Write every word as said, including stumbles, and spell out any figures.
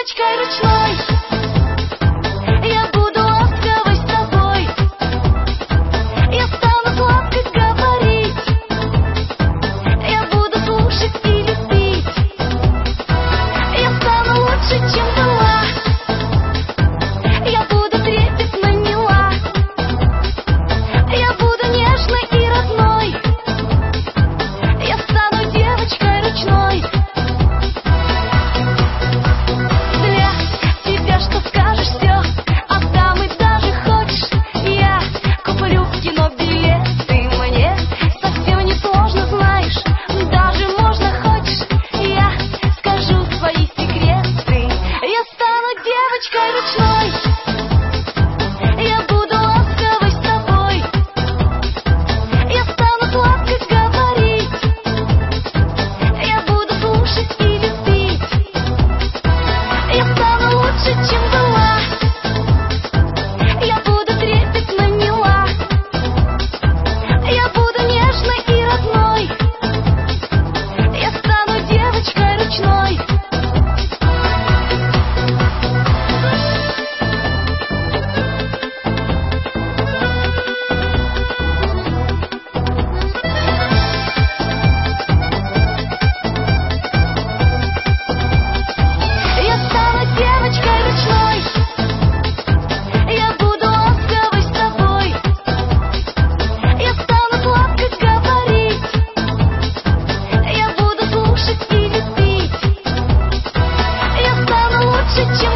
девочкой ручной. Я буду ласковой с тобой. Я стану сладко говорить. Я буду слушать и любить. Я стану лучше, чем была. Я буду трепетно мила. Я буду нежной и родной. Я стану девочкой ручной. Для тебя что скажешь, все отдам и даже хочешь. Я куплю в кино билеты. Мне совсем не сложно, знаешь. Даже можно, хочешь, я скажу свои секреты. Я стану девочкой ручной. Я буду ласковой с тобой. Я стану сладко говорить. Я буду слушать и любить. Я стану лучше, чем была. Я буду трепетно мила. Я буду нежной и родной. Я стану девочкой ручной. Я стану девочкой ручной. Я буду ласковой с тобой. Я стану сладко говорить. Я буду слушать и любить. Я стану лучше, чем